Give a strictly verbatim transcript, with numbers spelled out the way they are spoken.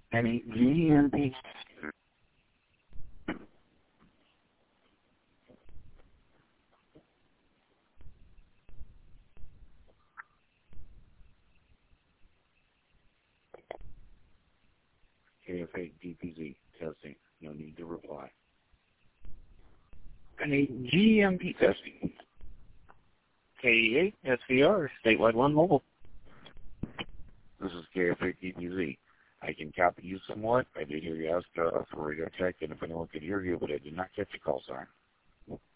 Any G M P. K F A D P Z testing. No need to reply. Any G M P testing. K E eight S V R, statewide one mobile. This is K F A D P Z. I can copy you somewhat. I did hear you ask uh, for radio tech, and if anyone could hear you, but I did not catch the call sign.